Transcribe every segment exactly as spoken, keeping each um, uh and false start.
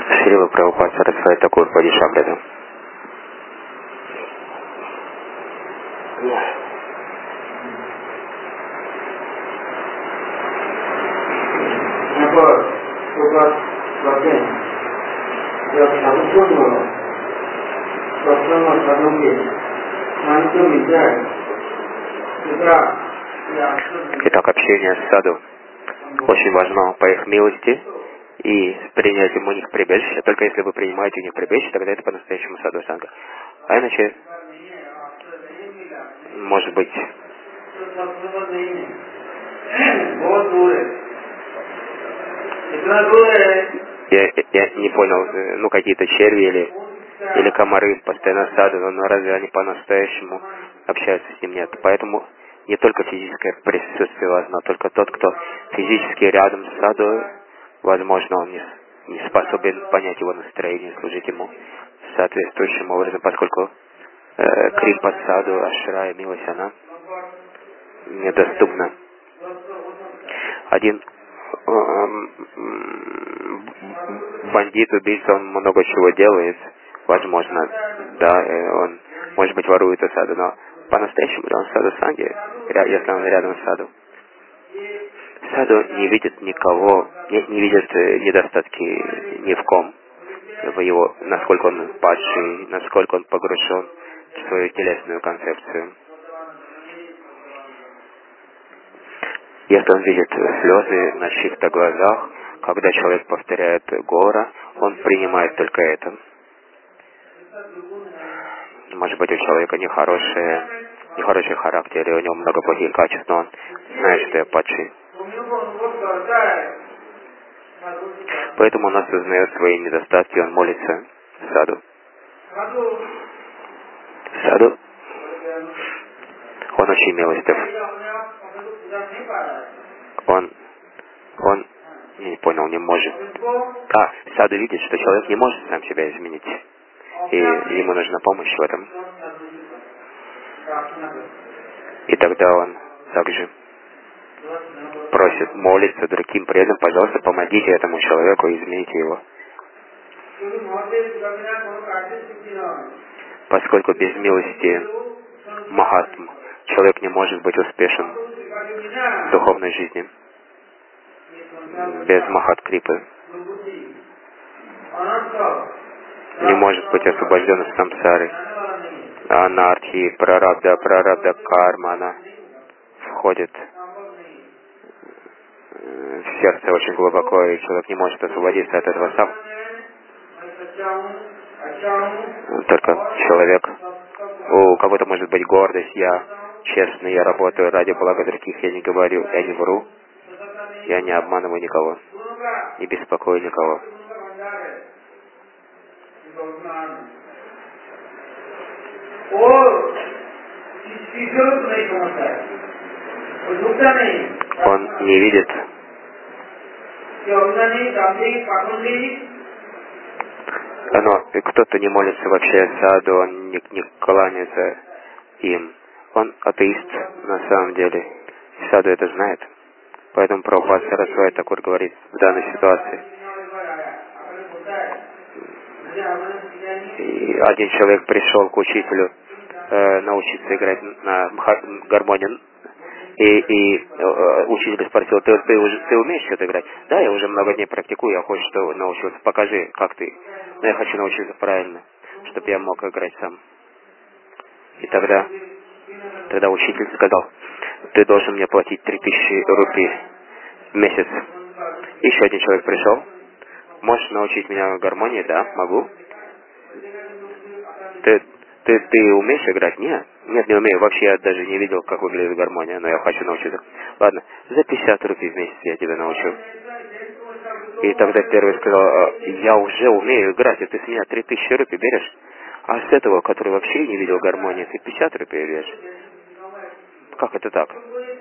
Шрила Прабхупад Сарасвати Такур Падишабрада. Итак, общение с саду очень важно по их милости и с принятием у них прибежища. Только если вы принимаете у них прибежище, тогда это по-настоящему саду санга. А иначе, может быть, я, я не понял, ну какие-то черви или, или комары постоянно в саду, но разве они по-настоящему общаются с ним? Нет. Поэтому не только физическое присутствие важно, только тот, кто физически рядом с саду, возможно, он не, не способен понять его настроение, служить ему соответствующим образом, поскольку э, крипа саду, ашрая, милость, она недоступна. Один э, бандит, убийца, он много чего делает, возможно, да, он, может быть, ворует у саду, но по-настоящему он в саду санги, если он рядом с саду. Саду не видит никого, не, не видит недостатки ни в ком, в его, насколько он падший, насколько он погружен в свою телесную концепцию. Если он видит слезы на чьих-то глазах, когда человек повторяет гора, он принимает только это. Может быть, у человека нехороший, нехороший характер, и у него много плохих качеств, но он знает, что я падший. Поэтому он осознает свои недостатки, он молится саду. Саду. Он очень милостив. Он, он, не понял, не может. А, саду видит, что человек не может сам себя изменить. И ему нужна помощь в этом. И тогда он также просит, молится другим преданным, пожалуйста, помогите этому человеку и измените его. Поскольку без милости Махатм человек не может быть успешен в духовной жизни. Без Махат-крипы не может быть освобожден из самсары. Анархии, прарабда, прарабда, карма, она входит в сердце очень глубоко, и человек не может освободиться от этого сам. Только человек, у кого-то может быть гордость, я честный, я работаю ради блага других, я не говорю, я не вру, я не обманываю никого, не беспокою никого. Он не видит, но кто-то не молится вообще саду, он не, не кланяется им. Он атеист на самом деле. Саду это знает. Поэтому Прабхупад Сарасвати Такур говорит в данной ситуации. И один человек пришел к учителю э, научиться играть на гармонии. И, и э, учитель спросил, ты, ты, уже, ты умеешь что-то играть? Да, я уже много дней практикую, я хочу что научился. Покажи, как ты. Но я хочу научиться правильно, чтобы я мог играть сам. И тогда, тогда учитель сказал, ты должен мне платить три тысячи рупий в месяц. Еще один человек пришел. Можешь научить меня гармонии? Да, могу. Ты, ты, ты умеешь играть? Нет. Нет, не умею. Вообще я даже не видел, как выглядит гармония, но я хочу научиться. Ладно, за пятьдесят рупий в месяц я тебя научу. И тогда первый сказал, я уже умею играть, и ты с меня три тысячи рупий берешь? А с этого, который вообще не видел гармонии, ты пятьдесят рупий берешь? Как это так?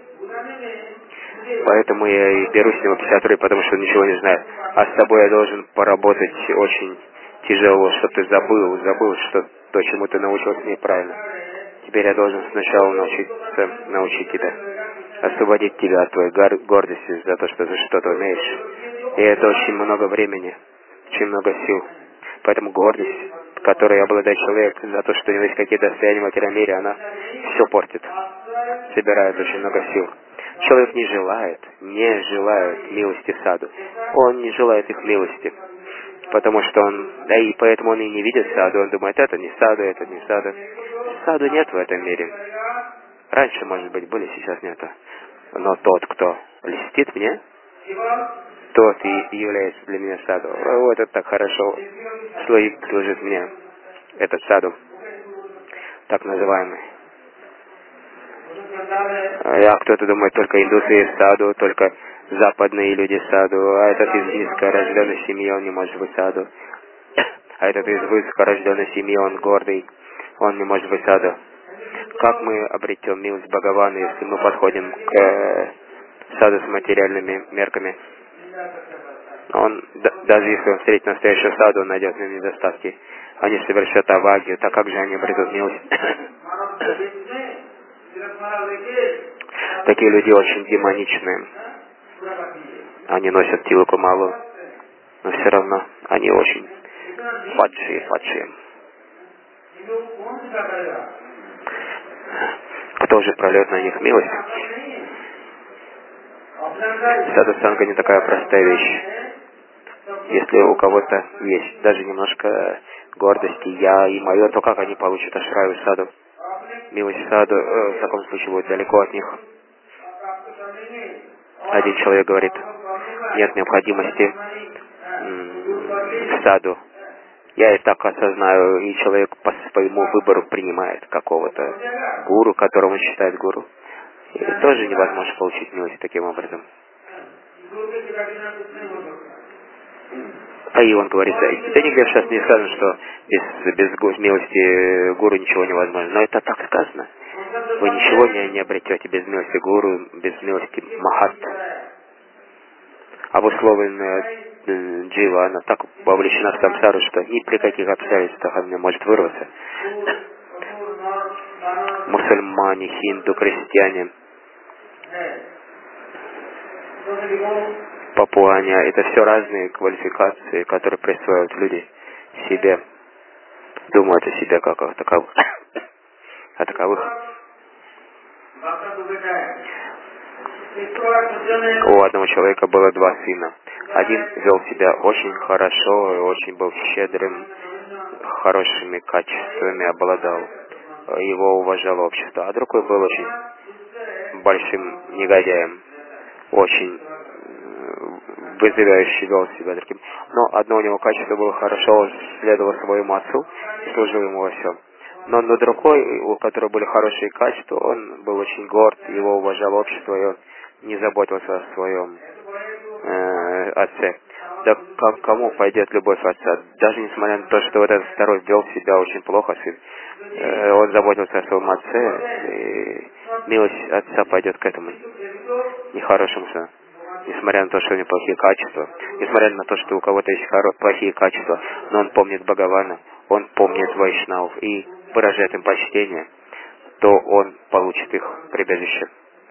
Поэтому я и беру с него пятьдесят рупий, потому что он ничего не знает. А с тобой я должен поработать очень тяжело, чтобы ты забыл, забыл, что то, чему ты научился неправильно. Теперь я должен сначала научиться, научить тебя, освободить тебя от твоей гордости за то, что ты что-то умеешь. И это очень много времени. очень много сил. Поэтому гордость, которой обладает человек за то, что у него есть какие-то состояния в материальном мире, она все портит, собирает очень много сил. Человек не желает, не желает милости саду. Он не желает их милости. Потому что он, да и поэтому он и не видит саду. Он думает, это не саду, это не саду. Саду нет в этом мире. Раньше, может быть, были, сейчас нету. Но тот, кто льстит мне, тот и является для меня саду. Вот это так хорошо служит, служит мне. Этот саду, так называемый. А кто-то думает, только индусы саду, только западные люди саду, а этот из низкорожденной семьи, он не может быть саду. А этот из высокорожденной семьи, он гордый, он не может быть саду. Как мы обретем милость Бхагавана, если мы подходим к э, саду с материальными мерками? Он, да, даже если он встретит настоящую саду, он найдет в нем недостатки. Они совершат авагию, так как же они обретут милость? Такие люди очень демоничные. Они носят тилуку малу, но все равно они очень падшие, падшие. Кто же прольет на них милость? Садхусанга не такая простая вещь. Если у кого-то есть даже немножко гордости, я и мое, то как они получат ашраю саду? Милость саду э, в таком случае будет далеко от них. Один человек говорит, нет необходимости в саду. Я и так осознаю, и человек по своему выбору принимает какого-то гуру, которого он считает гуру. И тоже невозможно получить милость таким образом. А и он говорит, да, да нигде сейчас не сказано, что без, без милости гуру ничего невозможно. Но это так сказано. Вы ничего не, не обретете без милости гуру, без милости махат. Обусловленная э, джива, она так вовлечена в самсару, что ни при каких обстоятельствах она не может вырваться. Мусульмане, хинду, крестьяне, папуане, это все разные квалификации, которые присваивают люди себе, думают о себе как о таковых. О таковых. У одного человека было два сына. Один вел себя очень хорошо, и очень был щедрым, хорошими качествами обладал. Его уважало общество. А другой был очень большим негодяем, очень вызывающий вел себя другим. Но одно у него качество было хорошо, он следовал своему отцу и служил ему во всем. Но на другой, у которого были хорошие качества, он был очень горд, его уважало общество, и он не заботился о своем э, отце. Да к кому пойдет любовь отца? Даже несмотря на то, что вот этот второй вел себя очень плохо, сын, э, он заботился о своем отце, и милость отца пойдет к этому нехорошему сыну. Несмотря на то, что у него плохие качества, несмотря на то, что у кого-то есть хоро- плохие качества, но он помнит Бхагавана, он помнит вайшнавов и выражает им почтение, то он получит их прибежище,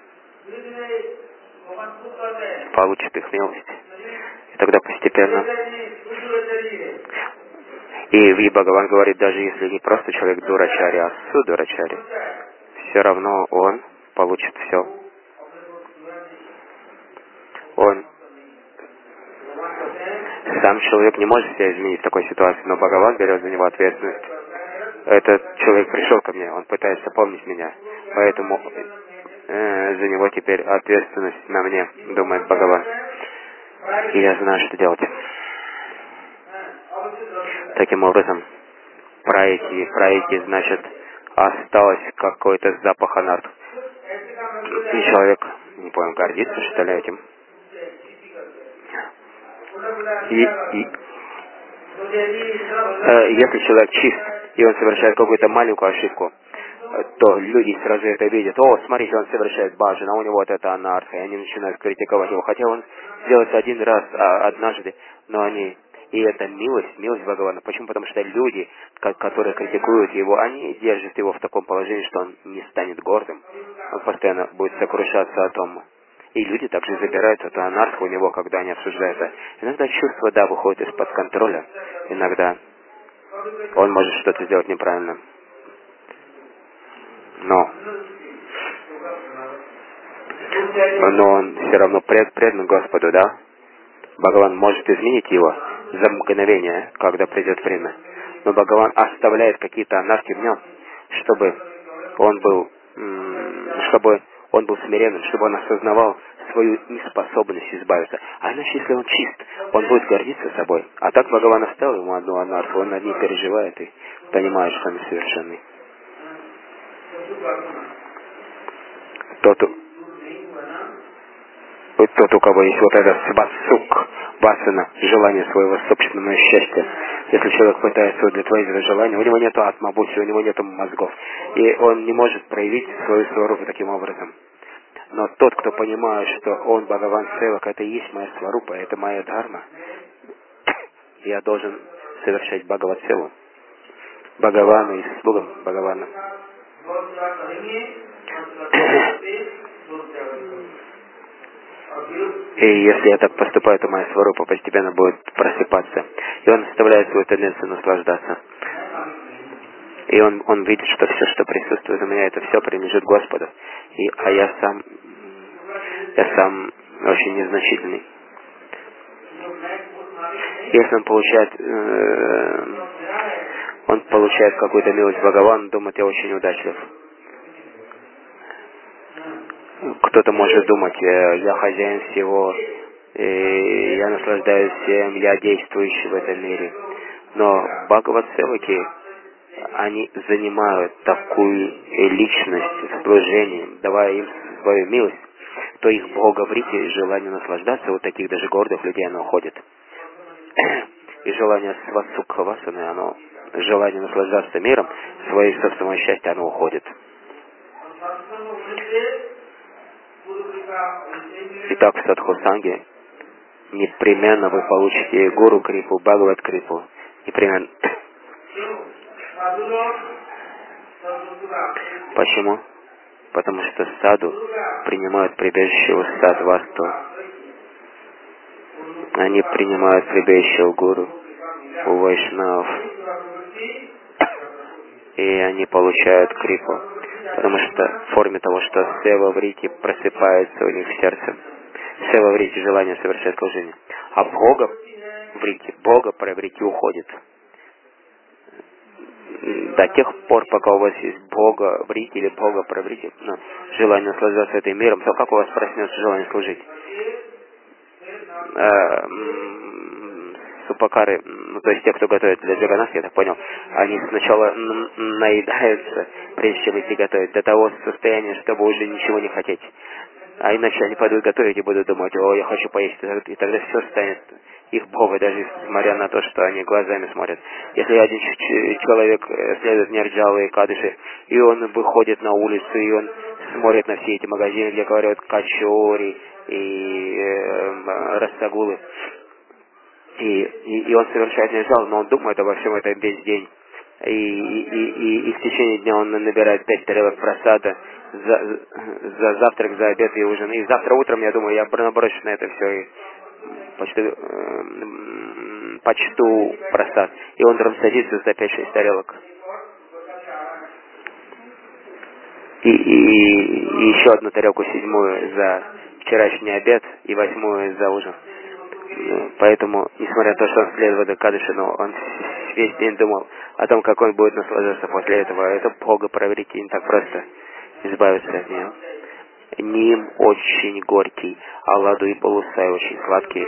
получит их милость. И тогда постепенно. И Ви Бхагаван говорит, даже если не просто человек дурачари, а судурачари, все равно он получит все. Он сам человек не может себя изменить в такой ситуации, но Бхагаван берет за него ответственность. Этот человек пришел ко мне, он пытается помнить меня, поэтому э, за него теперь ответственность на мне, думает Бхагаван. И я знаю, что делать. Таким образом, пройти, пройти, значит, осталось какой-то запах анарт. И человек, не понял, гордится, что ли, этим. И, и э, если человек чист, и он совершает какую-то маленькую ошибку, то люди сразу это видят. О, смотрите, он совершает баджан, а у него вот это анарха, и они начинают критиковать его. Хотя он сделает один раз, а, однажды, но они... И это милость, милость Бхагавана. Почему? Потому что люди, которые критикуют его, они держат его в таком положении, что он не станет гордым. Он постоянно будет сокрушаться о том, И люди также забирают эту анархию у него, когда они обсуждаются. Иногда чувство, да, выходит из-под контроля. Иногда он может что-то сделать неправильно. Но, но он все равно пред, предан Господу, да? Бхагаван может изменить его за мгновение, когда придет время. Но Бхагаван оставляет какие-то анархии в нем, чтобы он был, чтобы он был смиренным, чтобы он осознавал свою неспособность избавиться. А иначе, если он чист, он будет гордиться собой. А так Бхагаван оставил ему одну анархию, он над ней переживает и понимает, что он несовершенный. Тот, тот, у кого есть вот этот свасук, васана, желание своего собственного счастья. Если человек пытается удовлетворить это желание, у него нет атмабути, у него нет мозгов. И он не может проявить свою сварупу таким образом. Но тот, кто понимает, что он Бхагаван Севак, это и есть моя сварупа, это моя дхарма, я должен совершать Бхагават Севу. Бхагавана и слугам Бхагавана. И если я так поступаю, то моя сварупа постепенно будет просыпаться. И он оставляет свою тенденцию наслаждаться. И он, он видит, что все, что присутствует у меня, это все принадлежит Господу. И, а я сам, я сам очень незначительный. Если он получает, э, он получает какую-то милость Бхагавана, думает, я очень удачлив. Кто-то может думать, я хозяин всего, и я наслаждаюсь всем, я действующий в этом мире. Но Бхагават-севаки, они занимают такую личность в служении, давая им свою милость, то их боговрите, желание наслаждаться, вот таких даже гордых людей, оно уходит. И желание свасукхавасаны, оно, желание наслаждаться миром, своей собственного счастья, оно уходит. Итак, в садхусанге непременно вы получите гуру крипу, бхагават крипу. Непременно. Почему? Потому что саду принимают прибежище у садвасту. Они принимают прибежище у гуру, у вайшнав. И они получают крипу. Потому что в форме того, что сева врити просыпается у них в сердце. Сева врити желание совершать служение. А Бога врити, Бога проврити уходит. До тех пор, пока у вас есть Бога врити или Бога проврити, ну, желание наслаждаться этим миром, то как у вас проснется желание служить? Супакары, ну, то есть те, кто готовит для Джаганнатхи, я так понял, они сначала наедаются, прежде чем идти готовить, до того состояния, чтобы уже ничего не хотеть. А иначе они пойдут готовить и будут думать, о, я хочу поесть, и тогда все станет их Богом, даже несмотря на то, что они глазами смотрят. Если один человек следует Нирджалы и Кадыши, и он выходит на улицу, и он смотрит на все эти магазины, где говорят качори и э, растагулы, И, и, и он совершает нирджалу, но он думает обо всем этом весь день. И, и, и, и в течение дня он набирает пять тарелок просада за, за завтрак, за обед и ужин. И завтра утром, я думаю, я наброшу на это все и почту, э, почту просад. И он там садится за пять-шесть тарелок. И, и, и еще одну тарелку, седьмую за вчерашний обед и восьмую за ужин. Поэтому, несмотря на то, что он следовал до Кадыши, но он весь день думал о том, как он будет наслаждаться после этого. Это Бога проверить, и не так просто избавиться от нее. Ним очень горький, а ладу и полусай очень сладкий.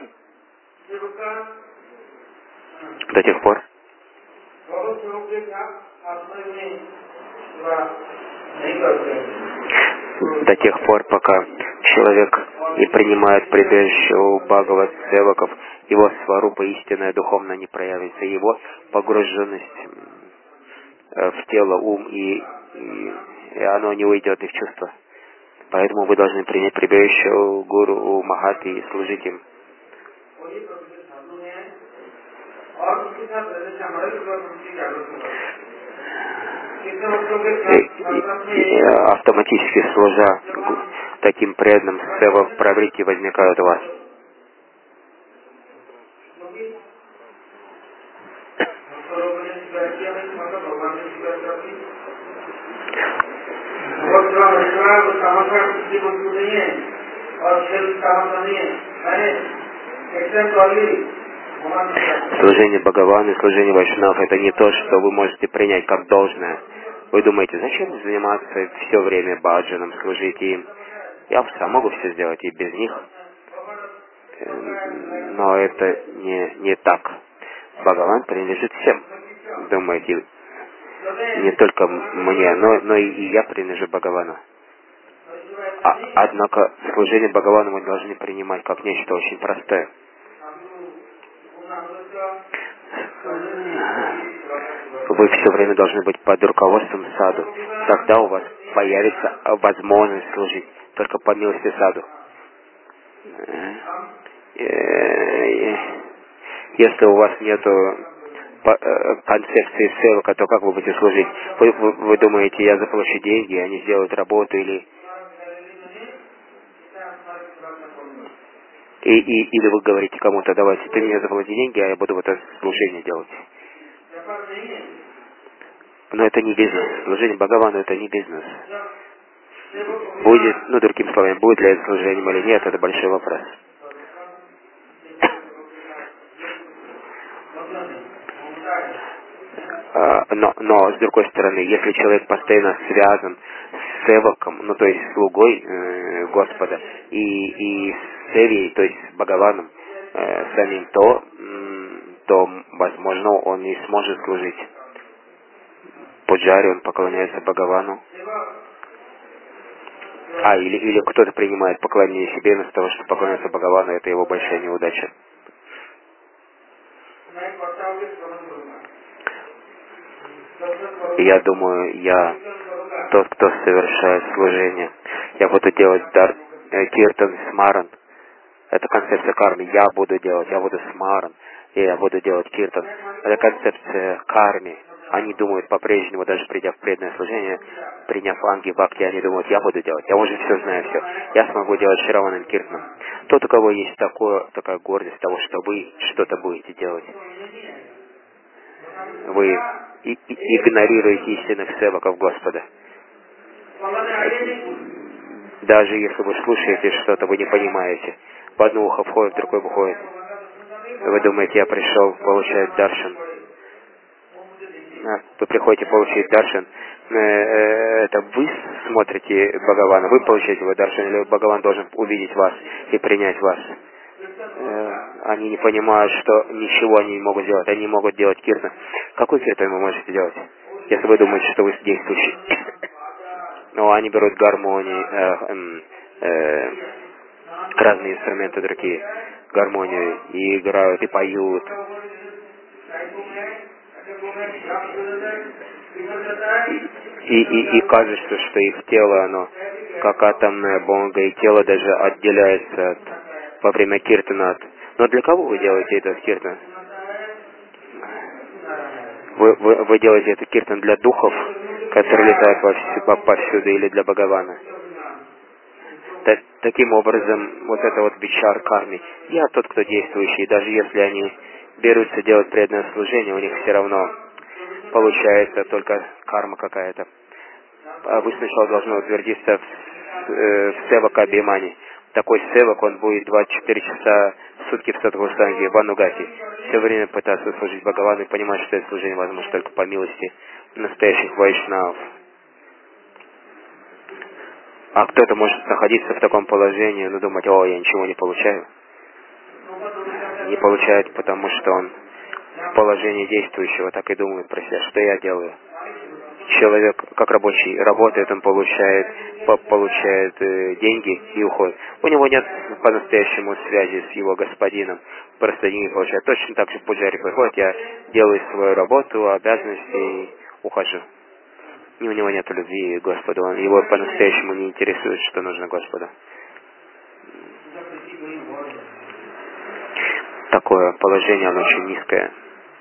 До тех пор, до тех пор, пока человек не принимает прибежище у Бхагават-севаков, его сварупа истинная духовно не проявится, его погруженность в тело, ум, и, и, и оно не уйдет из чувства. Поэтому вы должны принять прибежище у гуру, у махати и служить им. И, и, и, автоматически служа таким преданным сева в праврите возникают у вас? Служение Бхагавану и служение Вайшнав — это не то, что вы можете принять как должное. Вы думаете, зачем заниматься все время баджаном, служить им? Я сам могу все сделать и без них. Но это не, не так. Бхагаван принадлежит всем. Думаете, не только мне, но, но и, и я принадлежу Бхагавану. А, однако служение Бхагавану мы должны принимать как нечто очень простое. Вы все время должны быть под руководством саду. Тогда у вас появится возможность служить только по милости саду. Если у вас нету концепции севака, то как вы будете служить? Вы, вы, вы думаете, я заплачу деньги, они сделают работу, или... И, и, или вы говорите кому-то, давайте, ты мне заплати деньги, а я буду вот это служение делать. Но это не бизнес. Служение Бхагавану — это не бизнес. Будет, ну, другими словами, будет ли это служением или нет, это большой вопрос. Но, но, с другой стороны, если человек постоянно связан с севаком, ну, то есть слугой э, Господа, и, и с севией, то есть с Бхагаваном э, самим, то, м, то, возможно, он не сможет служить. Пуджари, он поклоняется Бхагавану. А, или, или кто-то принимает поклонение себе вместо того, чтобы поклоняться Бхагавану, это его большая неудача. Я думаю, я тот, кто совершает служение. Я буду делать дар, э, киртан, смаран. Это концепция кармы. Я буду делать, я буду смаран, и я буду делать киртан. Это концепция кармы. Они думают по-прежнему, даже придя в преданное служение, приняв анги бхакти, они думают, я буду делать, я уже все знаю, все. Я смогу делать шраваном киртаном. Тот, у кого есть такое, такая гордость того, что вы что-то будете делать, вы и, и, игнорируете истинных севаков Господа. Даже если вы слушаете что-то, вы не понимаете. В одно ухо входит, в другое выходит. Вы думаете, я пришел получать даршан. Вы приходите получить даршан. Это вы смотрите Бхагавана, вы получаете его даршан, или Бхагаван должен увидеть вас и принять вас. Они не понимают, что ничего они не могут делать. Они могут делать киртан. Какой киртан вы можете делать, если вы думаете, что вы действующий? Но они берут гармонии, э, э, разные инструменты другие, гармонию, и играют, и поют. И, и, и кажется, что их тело, оно как атомная бомба, и тело даже отделяется от, во время киртана. Но для кого вы делаете этот киртан? Вы, вы, вы делаете этот киртан для духов, которые летают повсюду, повсюду, или для Бхагавана? Так, таким образом, вот это вот бичар карми. Я тот, кто действующий, даже если они берутся делать преданное служение, у них все равно получается только карма какая-то. А вы сначала должны утвердиться в, э, в севака абхимани. Такой севак, он будет двадцать четыре часа в сутки в садхусанге, в анугати. Все время пытаться служить Бхагавану и понимать, что это служение возможно только по милости настоящих вайшнавов. А кто-то может находиться в таком положении, но думать, о, я ничего не получаю. Не получает, потому что он в положении действующего так и думает про себя, что я делаю. Человек, как рабочий, работает, он получает, по получает э, деньги и уходит. У него нет по-настоящему связи с его господином. Просто деньги получает. Точно так же пуджари приходит, я делаю свою работу, обязанности и ухожу. И у него нет любви к Господу. Он, его по-настоящему не интересует, что нужно Господу. Такое положение, оно очень низкое.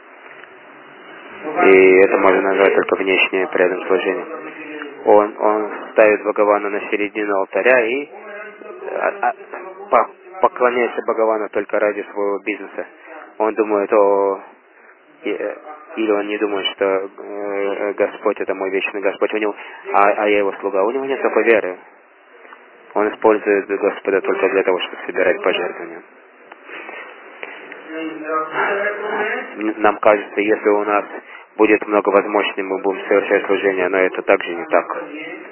И это можно назвать только внешнее преданное служение. Он, он ставит Бхагавана на середину алтаря и а, а, по, поклоняется Бхагавану только ради своего бизнеса. Он думает, о, и, э, или он не думает, что э, Господь это мой вечный Господь, у него, а, а я его слуга. У него нет такой веры. Он использует Господа только для того, чтобы собирать пожертвования. Нам кажется, если у нас будет много возможностей, мы будем совершать служение, но это также не так.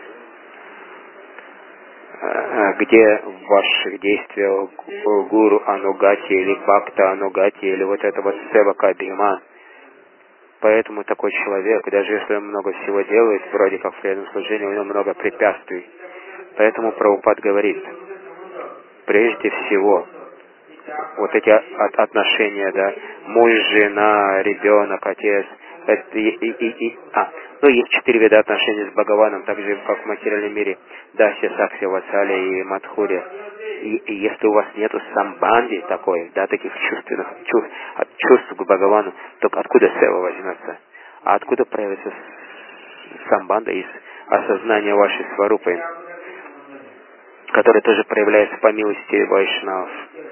Где в ваших действиях гуру анугати или бхакта анугати или вот это вот севака бхима? Поэтому такой человек, даже если он много всего делает, вроде как в преданном служении, у него много препятствий. Поэтому Прабхупад говорит, прежде всего, вот эти от, отношения, да, муж, жена, ребенок, отец, это и, и, и, и, а, ну, есть четыре вида отношений с Бхагаваном, так же, как в материальном мире, Дасья, Сакси, Вацали и Мадхури. И, и если у вас нету самбанди такой, да, таких чувственных чувств, от чувств к Бхагавану, то откуда сева возьмется? А откуда проявится самбанда из осознания вашей сварупы, который тоже проявляется по милости вайшнавов?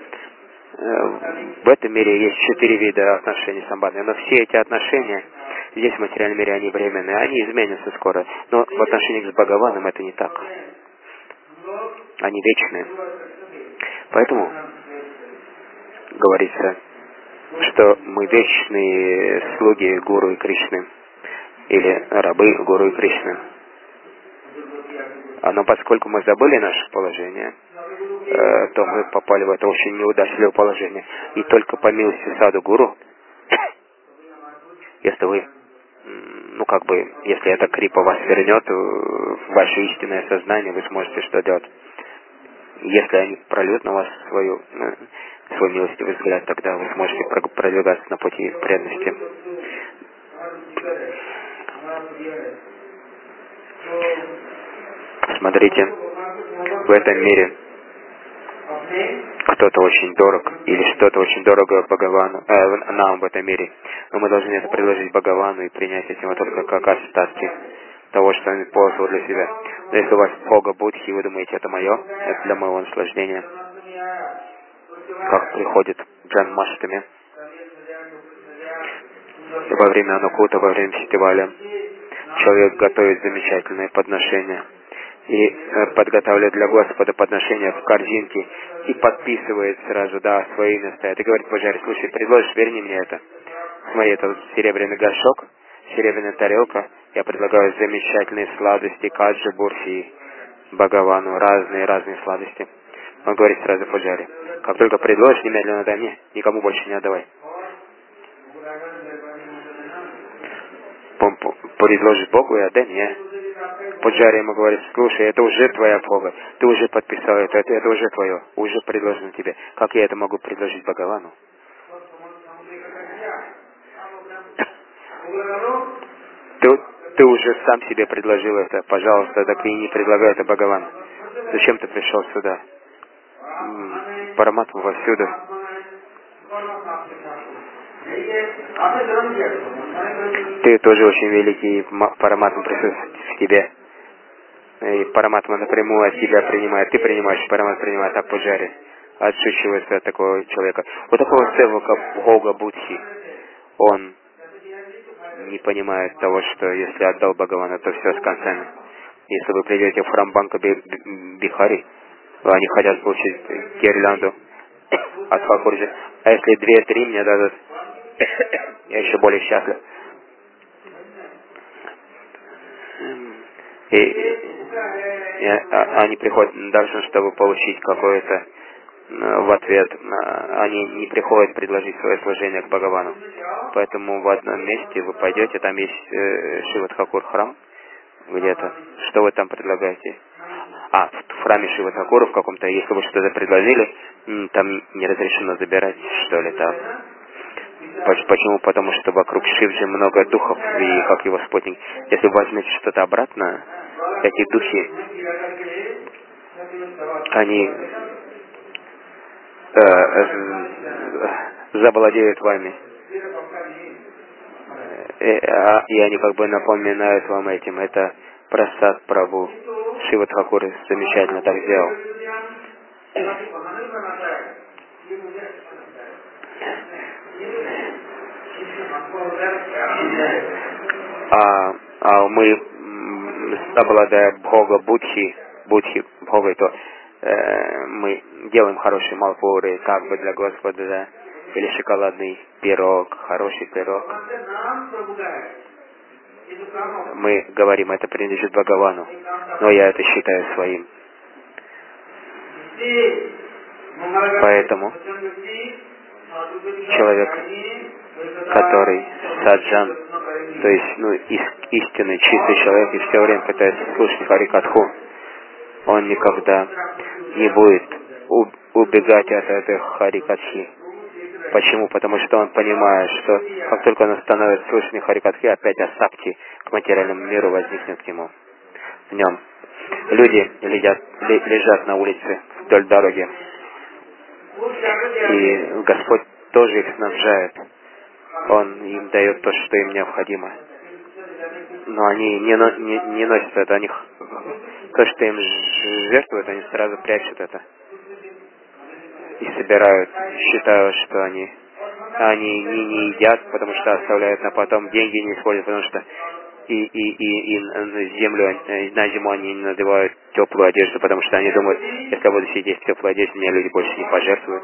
В этом мире есть четыре вида отношений самбанды, но все эти отношения здесь в материальном мире они временные, они изменятся скоро, но в отношениях с Бхагаваном это не так. Они вечные. Поэтому говорится, что мы вечные слуги Гуру и Кришны, или рабы Гуру и Кришны. Но поскольку мы забыли наше положение, то мы попали в это очень неудачливое положение. И только по милости Саду Гуру, если вы, ну как бы, если эта крипа вас вернет в ваше истинное сознание, вы сможете что делать. Если они прольют на вас свою, свой милостивый взгляд, тогда вы сможете продвигаться на пути преданности. Смотрите, в этом мире кто-то очень дорог, или что-то очень дорого Бхагавану, э, нам в этом мире. Но мы должны это предложить Бхагавану и принять от него только как остатки того, что он послал для себя. Но если у вас Бога Будхи, вы думаете, это мое, это для моего наслаждения, как приходит Джан Маштами во время Анукута, во время фестиваля, человек готовит замечательные подношения и э, подготавливает для Господа подношения в корзинке и подписывает сразу, да, свои имя стоят. И говорит Пуджари, слушай, предложишь, верни мне это. Смотри, это вот серебряный горшок, серебряная тарелка. Я предлагаю замечательные сладости, каджи, бурфи, Бхагавану, разные-разные сладости. Он говорит сразу Пуджари, как только предложишь, немедленно дай мне, никому больше не отдавай. Предложишь Богу и отдай мне. Пуджари ему говорит, слушай, это уже твоя Бога, ты уже подписал это, это, это уже твое, уже предложено тебе. Как я это могу предложить Бхагавану? Ты, ты уже сам себе предложил это, пожалуйста, так и не предлагай это Бхагавану. Зачем ты пришел сюда? Параматма вовсюду. Ты тоже очень великий, Параматма присутствует в тебе. И Параматма напрямую от тебя принимает. Ты принимаешь, Параматма принимает, так Пуджари отшучивается от такого человека. Вот такого севака Бога Будхи, он не понимает того, что если отдал Бхагавану, то все с концами. Если вы придете в храм Банка Бихари, они хотят получить гирлянду от Хакурджи. А если две-три мне дадут, я еще более счастлив. И, и а, они приходят даже, чтобы получить какое-то в ответ. Они не приходят предложить свое служение к Бхагавану. Поэтому в одном месте вы пойдете, там есть э, Шивадхакур храм где-то. Что вы там предлагаете? А, в храме Шивадхакура в каком-то, если вы что-то предложили, там не разрешено забирать, что ли, так. Почему? Потому что вокруг Шивджи много духов, и как его спутник. Если вы возьмете что-то обратно, эти духи, они э, завладеют вами. И, а, и они как бы напоминают вам этим. Это Прасад Прабху. Шивадхакур замечательно так сделал. А, а мы, м, обладая Бхога Будхи, Будхи Бхогой, то э, мы делаем хорошие малпуры, как бы для Господа, да, или шоколадный пирог, хороший пирог. Мы говорим, это принадлежит Бхагавану, но я это считаю своим. Поэтому человек, который саджан, то есть ну, ис- истинный, чистый человек, и все время пытается слушать Харикатху, он никогда не будет у- убегать от этой Харикатхи. Почему? Потому что он понимает, что как только он становится слушанием Харикатхи, опять асакти к материальному миру возникнет к нему. В нем. Люди лежат, ли- лежат на улице вдоль дороги. И Господь тоже их снабжает. Он им дает то, что им необходимо. Но они не, но- не, не носят это. Они, х- то, что им ж- жертвуют, они сразу прячут это. И собирают, считают, что они, они не, не едят, потому что оставляют на потом, деньги не используют, потому что и, и, и, и на землю, э, на зиму они не надевают теплую одежду, потому что они думают, если я буду сидеть в теплой одежде, мне люди больше не пожертвуют.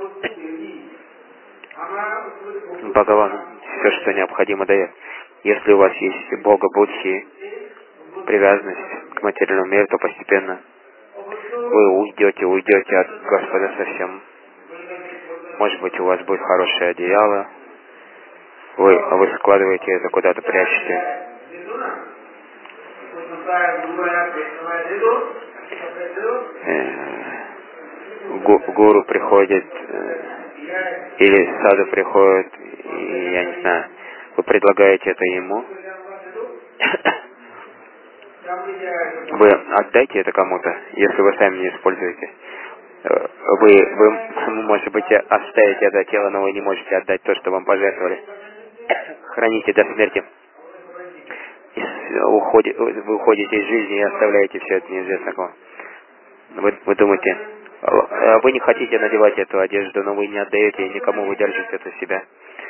Бхагаван все, что необходимо, дает. Если у вас есть Бога Будхи, привязанность к материальному миру, то постепенно вы уйдете, уйдете от Господа совсем. Может быть, у вас будет хорошее одеяло, вы, вы складываете это, куда-то прячете. Э, гу, гуру приходит, э, или саду приходит, и я не знаю, вы предлагаете это ему, вы отдайте это кому-то, если вы сами не используете. Э, Вы, вы, может быть, оставите это тело, но вы не можете отдать то, что вам пожертвовали. Храните до смерти. И с- уходи- вы уходите из жизни и оставляете все это неизвестно кому. Вы, вы думаете, э, вы не хотите надевать эту одежду, но вы не отдаете никому, вы держите это в себя.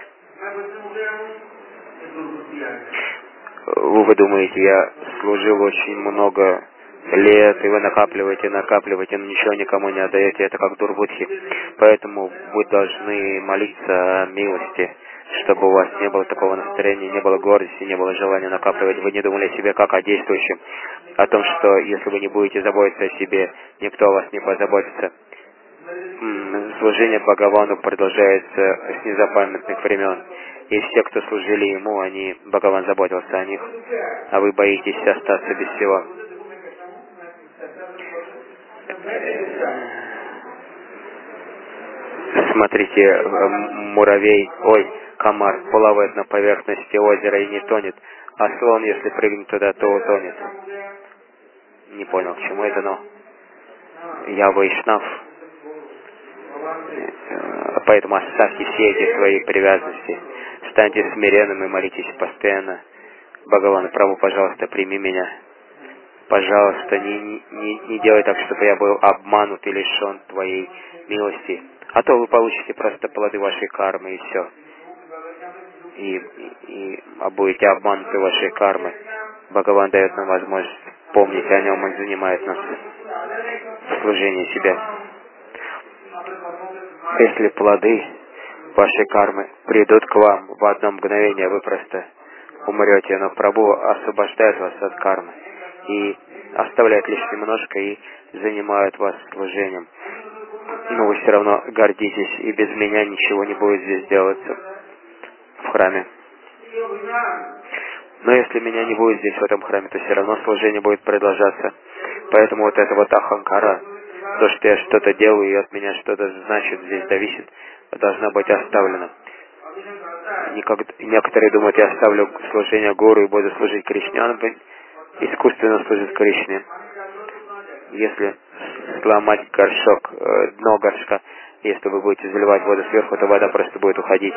Вы, вы думаете, я служил очень много лет, и вы накапливаете, накапливаете, но ничего никому не отдаете, это как дурбудхи. Поэтому вы должны молиться о милости, чтобы у вас не было такого настроения, не было гордости, не было желания накапливать. Вы не думали о себе как о действующем, о том, что если вы не будете заботиться о себе, никто о вас не позаботится. М, Служение Бхагавану продолжается с незапамятных времен. И все, кто служили ему, они, Бхагаван заботился о них, а вы боитесь остаться без всего. Смотрите, м, муравей, ой, комар плавает на поверхности озера и не тонет, а слон, если прыгнет туда, то утонет. Не понял, к чему это, но я вайшнав, э, поэтому оставьте все эти свои привязанности, станьте смиренным и молитесь постоянно. Бхагаван, Прабху, пожалуйста, прими меня. Пожалуйста, не, не, не делай так, чтобы я был обманут и лишен Твоей милости. А то вы получите просто плоды вашей кармы и все. И, и, и будете обмануты вашей кармой. Бхагаван дает нам возможность помнить о нем, он занимает нас в служении себя. Если плоды вашей кармы придут к вам в одно мгновение, вы просто умрете, но Прабху освобождает вас от кармы и оставляет лишь немножко и занимает вас служением. Но вы все равно гордитесь, и без меня ничего не будет здесь делаться в храме. Но если меня не будет здесь, в этом храме, то все равно служение будет продолжаться. Поэтому вот это вот аханкара, то, что я что-то делаю, и от меня что-то значит, здесь зависит, должна быть оставлена. Никогда, некоторые думают, я оставлю служение гуру и буду служить Кришне. Он искусственно служит Кришне. Если сломать горшок, э, дно горшка, если вы будете заливать воду сверху, то вода просто будет уходить.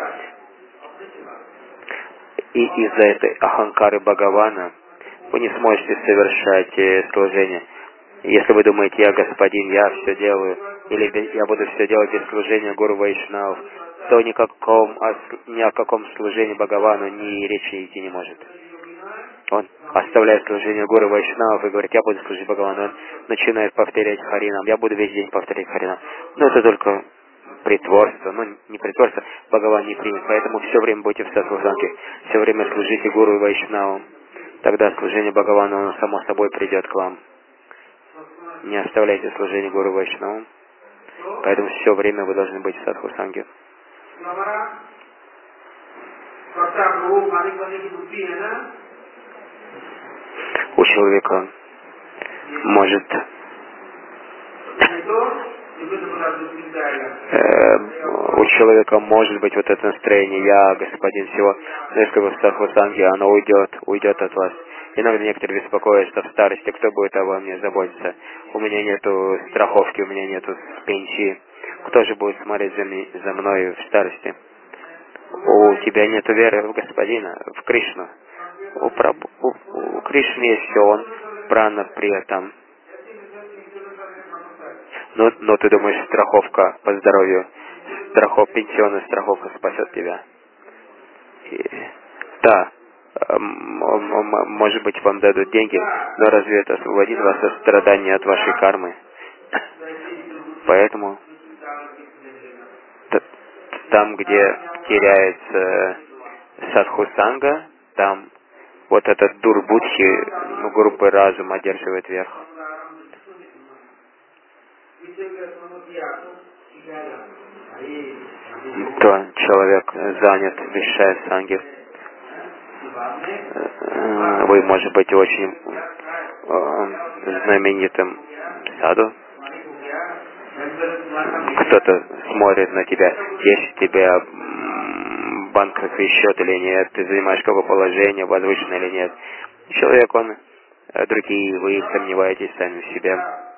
И из-за этой аханкары Бхагавана вы не сможете совершать э, служение. Если вы думаете, я господин, я все делаю, или без- я буду все делать без служения Гуру Вайшнав, то ни, каком, ни о каком служении Бхагавану ни речи идти не может. Он оставляет служение Гуру Вайшнав и говорит, я буду служить Бхагавану. Он начинает повторять Харинам, я буду весь день повторять Харинам. Но это только притворство, ну не притворство, Бхагаван не примет. Поэтому все время будьте в сатсанге, все время служите Гуру и Вайшнаву. Тогда служение Бхагавану, оно само собой придет к вам. Не оставляйте служение Гуру Вайшнаву. Поэтому все время вы должны быть в садхусанге. У человека может э, у человека может быть вот это настроение, я господин всего, но если вы в садхусанге, оно уйдет, уйдет от вас. Иногда некоторые беспокоятся в старости, кто будет обо мне заботиться. У меня нету страховки, у меня нету пенсии. Кто же будет смотреть за, ми, за мной в старости? У тебя нету веры в Господина, в Кришну. У, Прабу, у, у Кришны есть все, он прана приятам. Но, но ты думаешь, страховка по здоровью, страхов, пенсионная страховка спасет тебя? И, да, м, м, может быть, вам дадут деньги, но разве это освободит вас от страдания от вашей кармы? Поэтому т- там, где теряется садхусанга, там вот этот дурбудхи, ну, грубый разум одерживает верх. То человек занят вишая санги. Вы, может быть, очень э, знаменитым саду. Кто-то смотрит на тебя, есть у тебя банковский счет или нет, ты занимаешь какое положение, возвышенное или нет. Человек, он, другие, вы сомневаетесь сами в себе.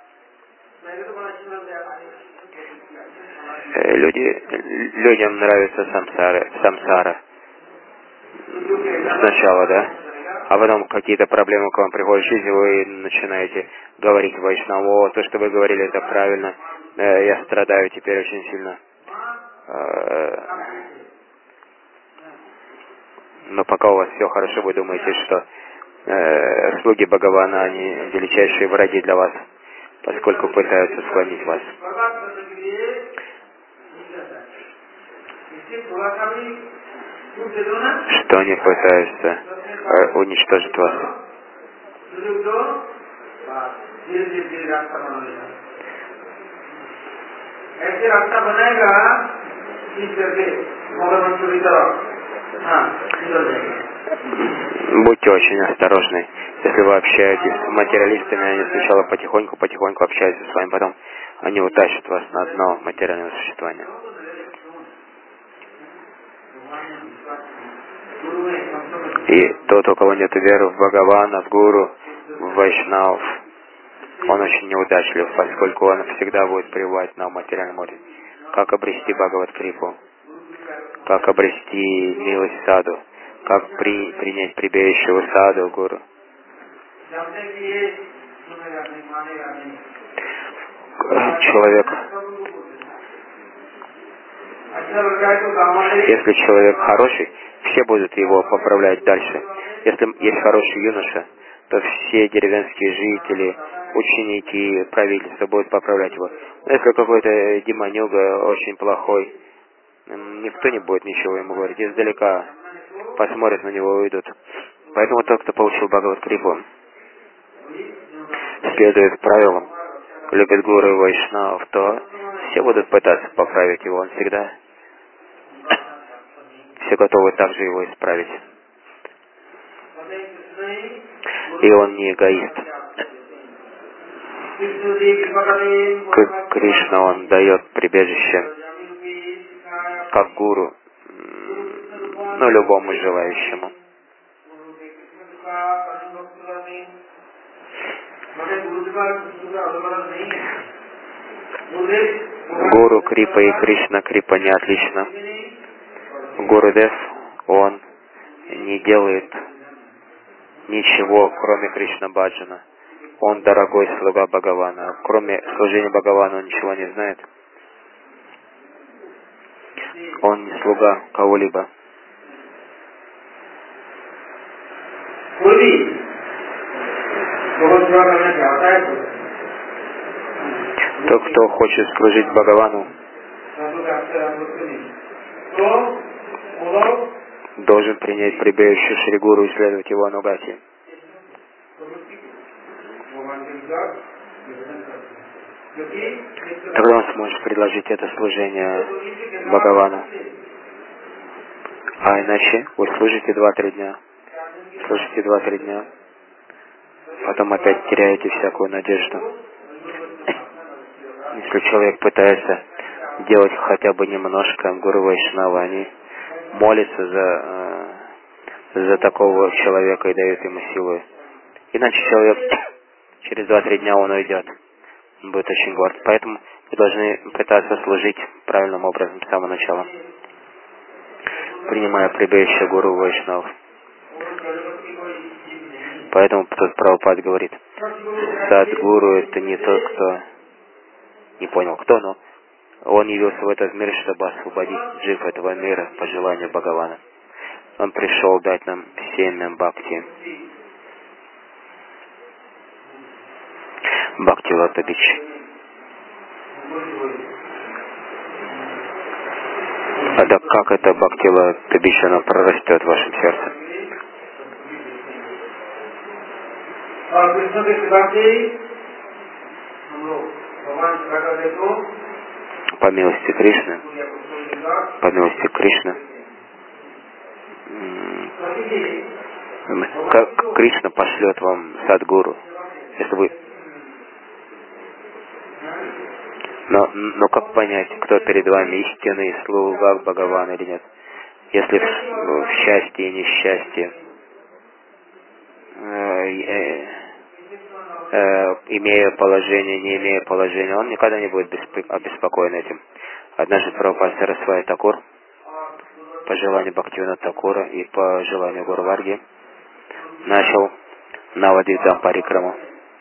Люди, людям нравится самсара, самсара. Сначала, да? А потом какие-то проблемы к вам приходят в жизнь, вы начинаете говорить Вайшнаву, то, что вы говорили, это правильно. Я страдаю теперь очень сильно. Но пока у вас все хорошо, вы думаете, что э, слуги Бхагавана, они величайшие враги для вас, поскольку пытаются склонить вас. Что они пытаются э, уничтожить вас. Будьте очень осторожны. Если вы общаетесь с материалистами, они сначала потихоньку-потихоньку общаются с вами, потом они утащат вас на дно материального существования. И тот, у кого нет веры в Бхагавана, в Гуру, в Вайшнав, он очень неудачлив, поскольку он всегда будет пребывать на материальном уровне. Как обрести Бхагават-крипу? Как обрести милость саду? Как при, принять прибежище у саду, Гуру? Человек, если человек хороший, все будут его поправлять дальше. Если есть хороший юноша, то все деревенские жители, ученики, правительство будут поправлять его. Но если какой-то демонюга очень плохой, никто не будет ничего ему говорить. Издалека посмотрят на него и уйдут. Поэтому тот, кто получил Бхагават-крипу, следует правилам, любит Гуру и Вайшнав, то все будут пытаться поправить его. Он всегда все готовы также его исправить. И он не эгоист. К Кришна, он дает прибежище как гуру, ну, любому желающему. Гуру Крипа и Кришна Крипа не отлично. Гурудев, он не делает ничего, кроме Кришна Баджана. Он дорогой слуга Бхагавана. Кроме служения Бхагавану он ничего не знает. Он не слуга кого-либо. Тот, кто хочет служить Бхагавану, должен принять прибежище Шри Гуру и следовать его анугати. Тогда он сможет предложить это служение Бхагавану. А иначе вы служите два-три дня. Служите два-три дня. Потом опять теряете всякую надежду. Если человек пытается делать хотя бы немножко Гуру Вайшнава, они молятся за, за такого человека и дают ему силу. Иначе человек через два-три дня он уйдет. Он будет очень горд. Поэтому вы должны пытаться служить правильным образом с самого начала, принимая прибежище Гуру Вайшнав. Поэтому тут Прабхупад говорит, Садгуру это не тот, кто не понял кто, но он явился в этот мир, чтобы освободить джив этого мира по желанию Бхагавана. Он пришел дать нам семя бхакти. Бхакти Лата Бич. А так как это Бхакти Лата Бич, оно прорастет в вашем сердце? По милости Кришны, по милости Кришны, как Кришна пошлет вам Садгуру, если вы... Но, но как понять, кто перед вами истинный слуга Бхагавана или нет? Если в, в счастье и несчастье, э, э, э, имея положение, не имея положения, он никогда не будет обеспокоен этим. Однажды Прабхупад Сарасвати Такур, по желанию Бхактивинода Такура и по желанию Гуру Варги, начал Навадвипдам Парикраму.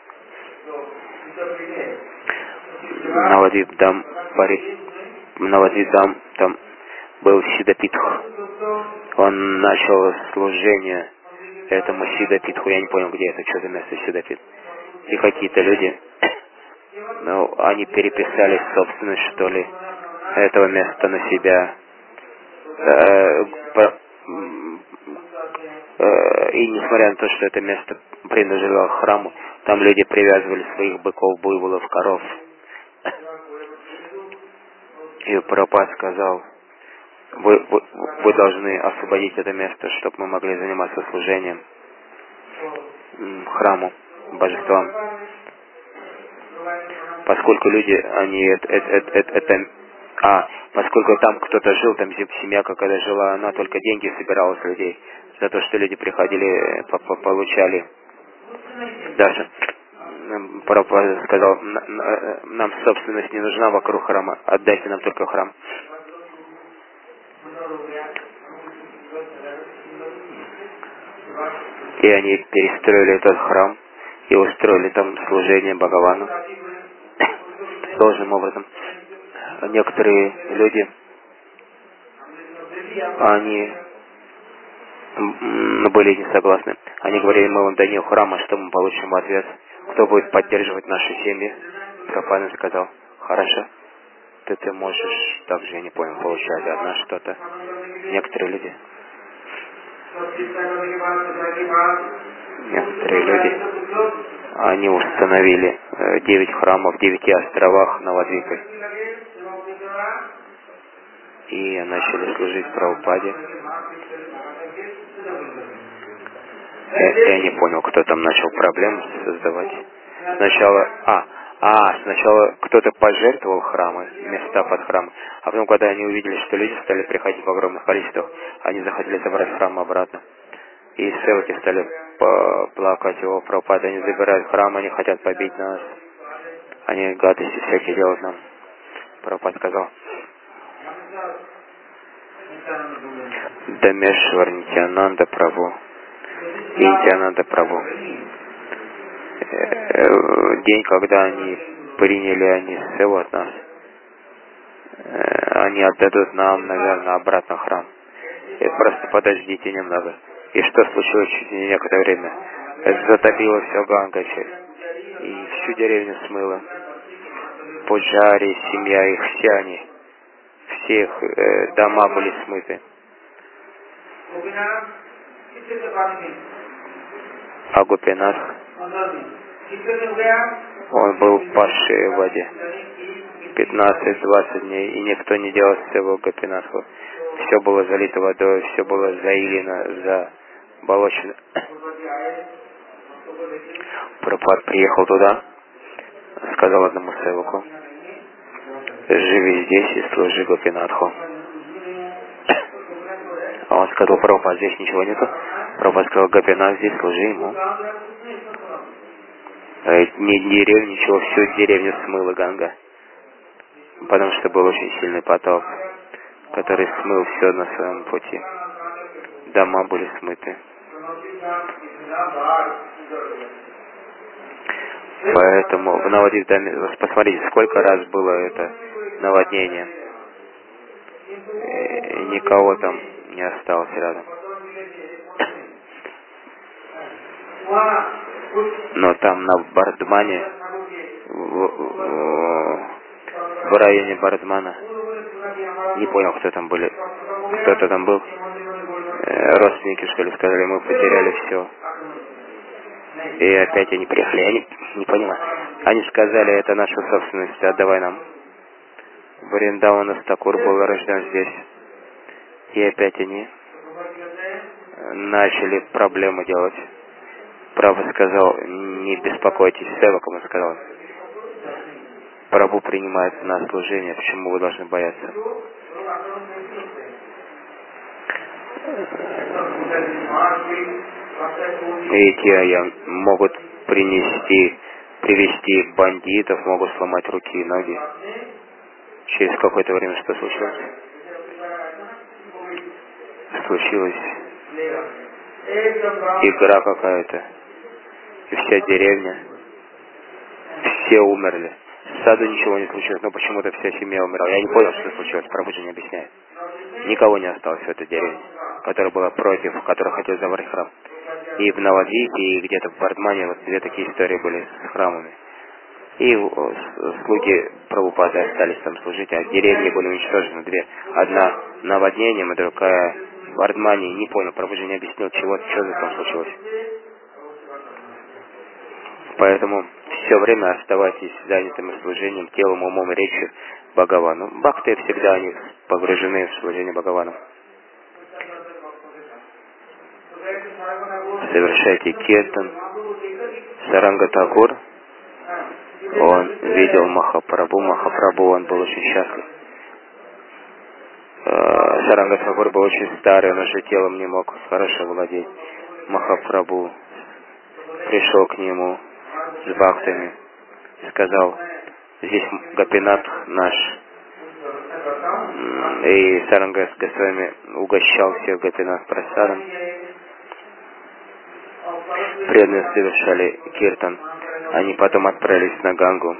Навадвипдам Пари... Навадвипдам, там был Сидапитх. Он начал служение этому Сидапитху. Я не понял, где это, что за место Сидапит. И какие-то люди, ну, они переписали собственность, что ли, этого места на себя. Э, по, э, и несмотря на то, что это место принадлежало храму, там люди привязывали своих быков, буйволов, коров. И Прабхупад сказал, вы, вы, вы должны освободить это место, чтобы мы могли заниматься служением храму, божествам. Поскольку люди, они это, это, это, это а, поскольку там кто-то жил, там семья какая-то жила, она только деньги собирала с людей, за то, что люди приходили, получали. Даже Прабхупад сказал, нам собственность не нужна вокруг храма, отдайте нам только храм. И они перестроили этот храм и устроили там служение Бхагавану должным образом. Некоторые люди, они были не согласны. Они говорили, мы вам дадим храм, а что мы получим в ответ? Кто будет поддерживать наши семьи? Прабхупад сказал, хорошо, ты, ты можешь, также, я не понял, получать от нас что-то. Некоторые люди, некоторые люди, они установили девять храмов в девяти островах Навадвипы. И начали служить Прабхупаде. Я, я не понял, кто там начал проблемы создавать. Сначала, а, а, сначала кто-то пожертвовал храмы, места под храм, а потом, когда они увидели, что люди стали приходить в огромных количествах, они захотели забрать храм обратно. И севаки стали плакать его, Прабхупада, они забирают храм, они хотят побить нас, они гадости всякие делают нам. Прабхупада сказал, Дамешвар Нитьянанда Прабху, Нитьянанда Прабху. э, день, когда они приняли они Севу от нас, э, они отдадут нам, наверное, обратно храм. И просто подождите немного. И что случилось через некоторое время? Затопило все Гангачи. И всю деревню смыло. Пуджари, семья их, все они. Все их э, дома были смыты. А Гопинат, он был по шее в воде. пятнадцать-двадцать дней, и никто не делал всего Гопинатху. Все было залито водой, все было заилено, заболочено. Прабхупад приехал туда, сказал одному севаку: живи здесь и служи Гопинатху. А он сказал: Прабхупад, здесь ничего нету. Прабхупад сказал: Гопинат, здесь служи ему. Ни деревни, ничего, всю деревню смыла Ганга. Потому что был очень сильный потоп, который смыл все на своем пути. Дома были смыты. Поэтому в Навадвипе, посмотрите, сколько раз было это наводнение. И никого там не осталось рядом. Но там на Бардмане, в, в, в районе Бардмана, не понял, кто там были, кто-то там был, э, родственники, что ли, сказали: мы потеряли все. И опять они приехали, я не, не понимаю. Они сказали: это наша собственность, отдавай нам. Вриндавана Такур был рожден здесь. И опять они начали проблемы делать. Прабху сказал: не беспокойтесь, Севак ему сказал: Прабху принимает на служение, почему вы должны бояться? И те могут принести, привести бандитов, могут сломать руки и ноги. Через какое-то время что случилось? Случилась игра какая-то. И вся деревня, все умерли. В саду ничего не случилось, но почему-то вся семья умерла. Я не понял, что случилось, Прабху не объясняет. Никого не осталось в этой деревне, которая была против, которая хотела забрать храм. И в Навадвипе, и где-то в Бардмане вот две такие истории были с храмами. И слуги Прабхупады остались там служить, а деревни были уничтожены две. Одна наводнением, а другая в Бардмане. Не понял, Прабху не объяснил, чего, что за там случилось. Поэтому все время оставайтесь занятыми служением, телом, умом и речью Бхагавану. Бхакты всегда они погружены в служение Бхагавану. Совершайте киртан. Саранга Такур, он видел Махапрабху. Махапрабху, он был очень счастлив. Саранга Такур был очень старый, он уже телом не мог хорошо владеть. Махапрабху пришел к нему с бхактами, сказал: здесь Гопинат наш. И Саранга с Госвами угощал всех Гопинат прасадом. Преданные совершали киртан. Они потом отправились на Гангу.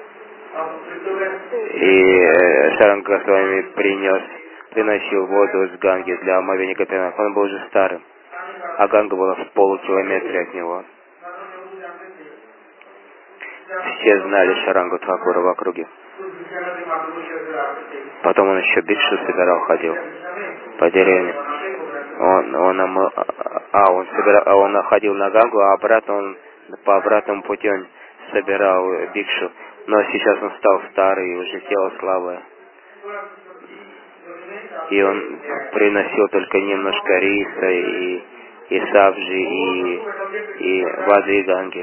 И Саранга Госвами принес, приносил воду с Ганги для омовения Гопинат. Он был уже старым, а Ганга была в полукилометре от него. Все знали Сарангу Такура в округе. Потом он еще бикшу собирал, ходил по деревне. Он, он, а, он, собирал, а он ходил на Гангу, а обратно он, по обратному пути он собирал бикшу. Но сейчас он стал старый, и уже тело слабое. И он приносил только немножко риса, и, и сабжи, и, и воды Ганги.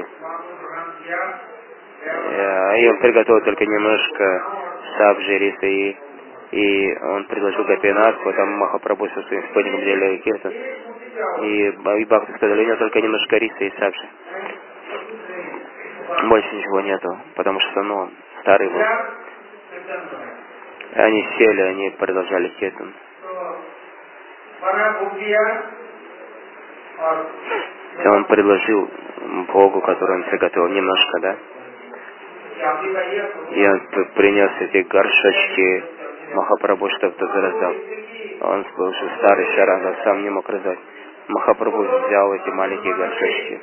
И он приготовил только немножко сабжи, риса, и, и он предложил Гопинат, потом Махапрабху со своим спутником делали киртан. И, и бхакты сказали: у него только немножко риса и сабжи. Больше ничего нету, потому что, ну, он старый был. Они сели, они продолжали киртан. И он предложил Богу, который он приготовил, немножко, да? И он принес эти горшочки Махапрабху, чтобы тот раздал. Он был уже старый Шаранга, сам не мог раздать. Махапрабху взял эти маленькие горшочки.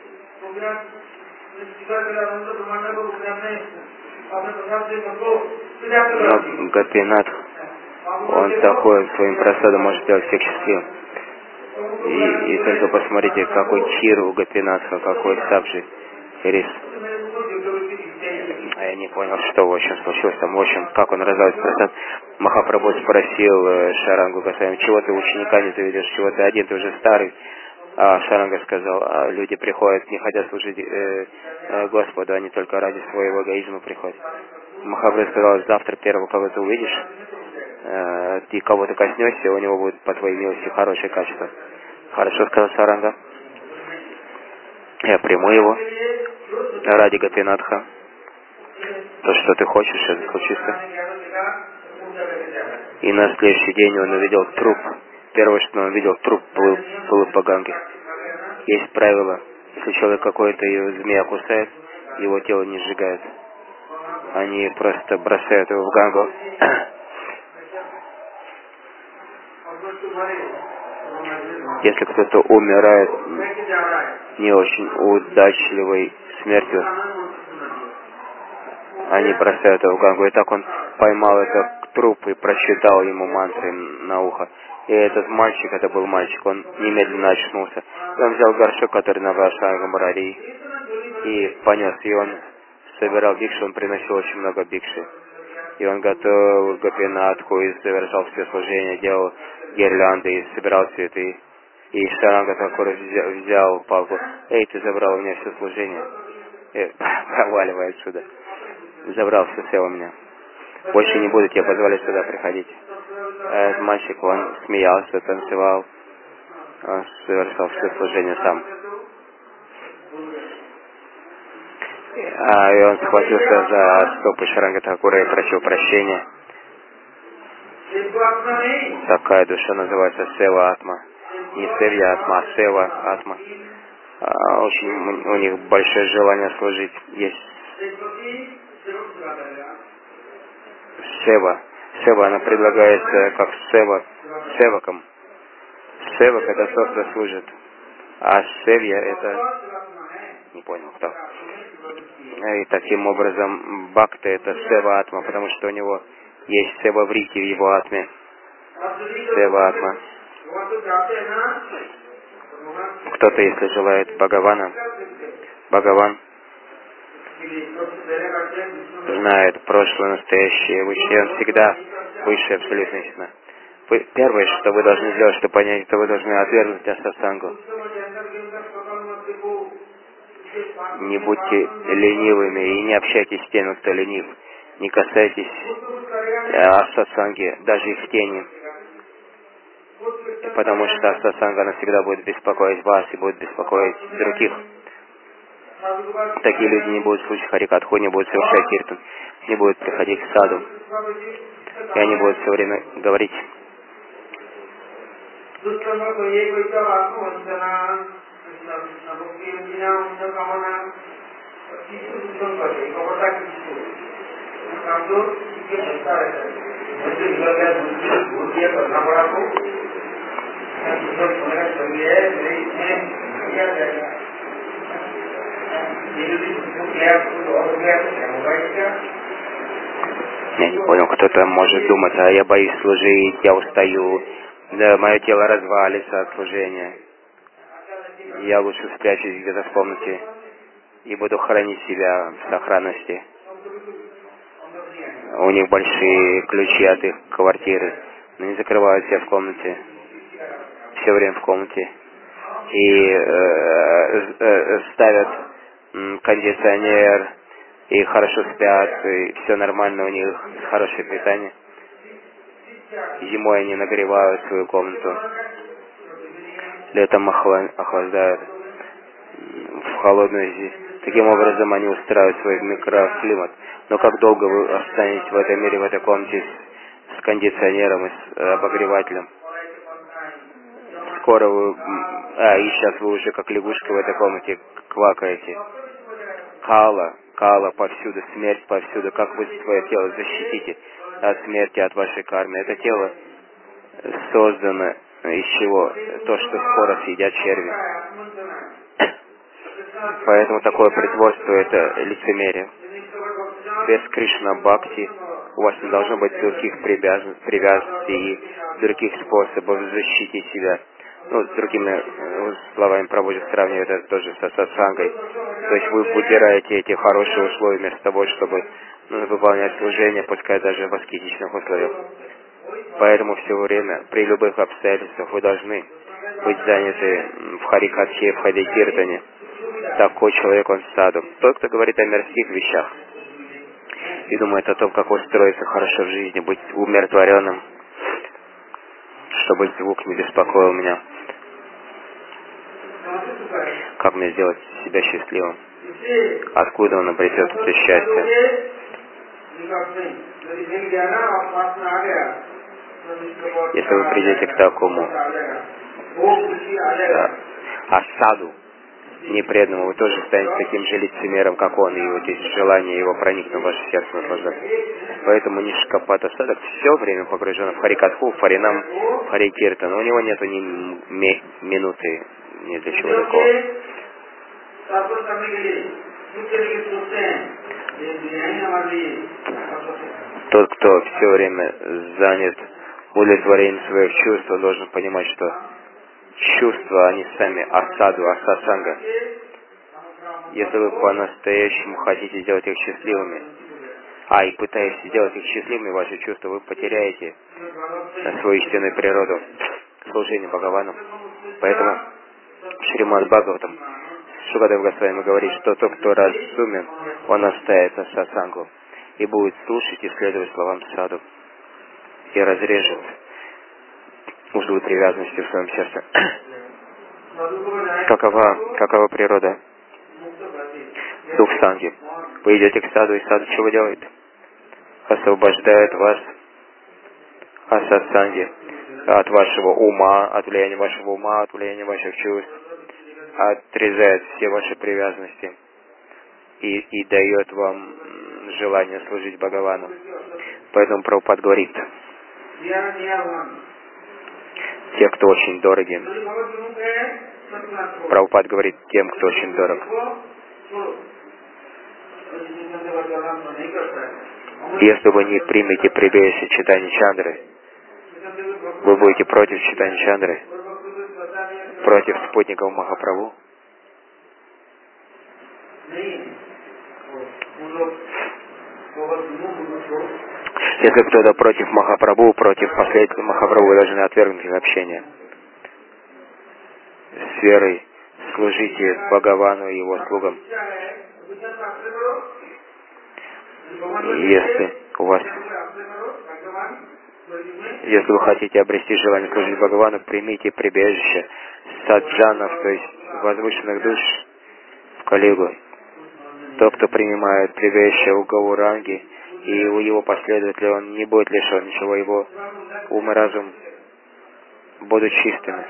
Но Гопинат, он такой своим просадом может сделать всех счастливым. И, и только посмотрите, какой чир у Гопинатха, какой сабжи рис. А я не понял, что в общем случилось там. В общем, как он раздавит просад. Махапрабху спросил э, Шарангу Госвами, чего ты ученика не заведешь, чего ты один, ты уже старый. А Шаранга сказал, а люди приходят, не хотят служить э, э, Господу, они только ради своего эгоизма приходят. Махапрабху сказал, завтра первого кого ты увидишь, э, ты кого-то коснешься, у него будет по твоей милости хорошее качество. Хорошо, сказал Шаранга. Я приму его ради Гопинатха. То, что ты хочешь, это случится. И на следующий день он увидел труп. Первое, что он увидел, труп плыл, плыл по Ганге. Есть правило, если человек какой-то змея кусает, его тело не сжигают. Они просто бросают его в Гангу. Если кто-то умирает не очень удачливой смертью, они бросают его в Гангу. И так он поймал этот труп и прочитал ему мантры на ухо. И этот мальчик, это был мальчик, он немедленно очнулся. И он взял горшок, который набрал Шарангу Мурари, и понес. И он собирал бикши, он приносил очень много бикши. И он готовил Гопинатху и совершал все служения, делал гирлянды и собирал цветы. И Шаранга Такур взял, взял палку. Эй, ты забрал у меня все служение. И проваливай отсюда. Забрал все, все у меня. Больше не буду тебе позволять сюда приходить. А этот мальчик, он смеялся, танцевал. Он совершал все служение сам. А, и он схватился за стопы Шаранга Такура и просил прощения. Такая душа называется Сева Атма. Не Севья Атма, а Сева Атма. А, очень у них большое желание служить. Есть Сева. Сева, она предлагается как Сева, Севаком. Севак это тот, кто служит. А Севья это... Не понял, кто. И таким образом Бхакта это Сева Атма, потому что у него есть Сева Врити в его Атме. Сева Атма. Кто-то, если желает Бхагавана, Бхагаван знает прошлое, настоящее, высшее, он всегда высшая абсолютная истина. Первое, что вы должны сделать, чтобы понять, что вы должны отвергнуть асатсангу. Не будьте ленивыми и не общайтесь с теми, кто ленив. Не касайтесь асатсанги, даже и в тени. Потому что асатсанга, она всегда будет беспокоить вас и будет беспокоить других. Такие люди не будут слушать харикатху, не будут совершать киртан, не будут приходить к саду. И они будут все время говорить. Я не понял, кто-то может думать, а я боюсь служить, я устаю, да, мое тело развалится от служения. Я лучше спрячусь где-то в комнате и буду хранить себя в сохранности. У них большие ключи от их квартиры, но они закрывают себя в комнате, все время в комнате, и э, э, ставят э, кондиционер, и хорошо спят, и все нормально у них, хорошее питание. Зимой они нагревают свою комнату, летом охлаждают в холодную зиму. Таким образом они устраивают свой микроклимат. Но как долго вы останетесь в этом мире, в этой комнате с, с кондиционером и с обогревателем? Скоро вы А, и сейчас вы уже как лягушка в этой комнате квакаете. Кала, кала повсюду, смерть повсюду. Как вы свое тело защитите от смерти, от вашей кармы? Это тело создано из чего? То, что скоро съедят черви. Поэтому такое притворство — это лицемерие. Без Кришна Бхакти у вас не должно быть других привязанностей и других способов защитить себя. Ну, с другими э, словами, Прабхуджи сравнивает это тоже со сатсангой. То есть вы выбираете эти хорошие условия вместо того, чтобы ну, выполнять служение, пускай даже в аскетичных условиях. Поэтому все время, при любых обстоятельствах, вы должны быть заняты в харикатхе, в хадикиртане. Такой человек, он саду. Тот, кто говорит о мирских вещах и думает о том, как устроиться хорошо в жизни, быть умиротворенным, чтобы звук не беспокоил меня. Как мне сделать себя счастливым? Откуда он обретет это счастье? Если вы придете к такому да, осаду непреданному, вы тоже станете таким же лицемером, как он, и вот есть желание его проникнуть в ваше сердце, наслаждаться. Поэтому Нишкапата Садак все время погружен в Харикатху, в Харинам, в Харикиртан. У него нету ни ми минуты, ни для чего такого. Тот, кто все время занят удовлетворением своих чувств, он должен понимать, что чувства, они сами асаду, асасанга. Если вы по-настоящему хотите сделать их счастливыми, а и пытаетесь сделать их счастливыми, ваши чувства, вы потеряете свою истинную природу, служение Бхагавану. Поэтому Шримад Бхагаватам Шукадев Госвами говорит, что тот, кто разумен, он оставит на сатсангу и будет слушать и следовать словам саду и разрежет узлы привязанности в своем сердце. Какова, какова природа дух санги? Вы идете к саду, и саду чего делает? Освобождает вас от сатсанги, от вашего ума, от влияния вашего ума, от влияния ваших чувств, отрезает все ваши привязанности и, и дает вам желание служить Бхагавану. Поэтому Прабхупад говорит, те, кто очень дороги. Прабхупад говорит тем, кто очень дорог. Если вы не примете прибежище Чайтанья Чандры, вы будете против Чайтанья Чандры, против спутников Махапрабху. Если кто-то против Махапрабху, против последователей Махапрабху, вы должны отвергнуть их общение. С верой служите Бхагавану и его слугам. Если у вас, если вы хотите обрести желание служить Бхагавану, примите прибежище саджанов, то есть возвышенных душ в Калигу. Тот, кто принимает прибежище у Гауранги и у его последователей, он не будет лишен ничего, его ум и разум будут чистыми.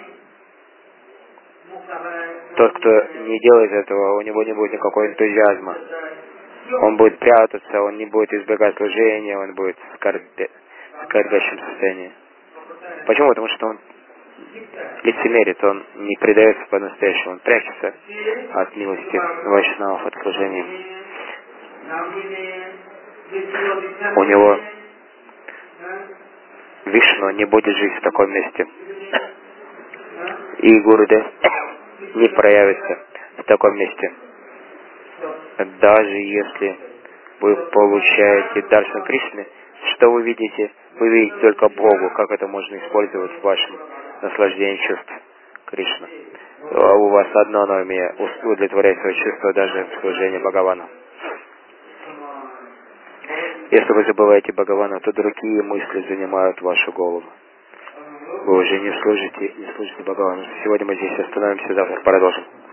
Тот, кто не делает этого, у него не будет никакого энтузиазма. Он будет прятаться, он не будет избегать служения, он будет в скорбящем состоянии. Почему? Потому что он лицемерит, он не предается по-настоящему, он прячется от милости вайшнавов, от служения. У него Вишну не будет жить в таком месте. И Гурудев не проявится в таком месте. Даже если вы получаете даршан Кришны, что вы видите? Вы видите только Богу, как это можно использовать в вашем наслаждении чувств Кришны. А у вас одно на уме — удовлетворять свои чувства даже в служении Бхагавану. Если вы забываете Бхагавану, то другие мысли занимают вашу голову. Вы уже не служите, не служите Бхагавану. Сегодня мы здесь остановимся, завтра продолжим.